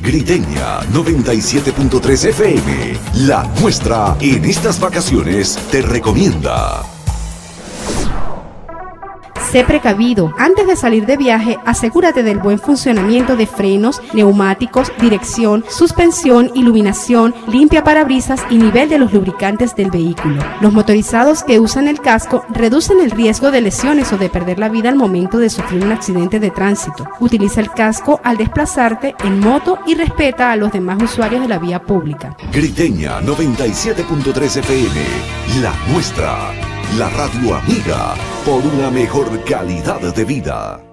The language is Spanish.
Griteña 97.3 FM, la nuestra en estas vacaciones te recomienda. Sé precavido. Antes de salir de viaje, asegúrate del buen funcionamiento de frenos, neumáticos, dirección, suspensión, iluminación, limpia parabrisas y nivel de los lubricantes del vehículo. Los motorizados que usan el casco reducen el riesgo de lesiones o de perder la vida al momento de sufrir un accidente de tránsito. Utiliza el casco al desplazarte en moto y respeta a los demás usuarios de la vía pública. Griteña 97.3 FM, la nuestra. La radio amiga por una mejor calidad de vida.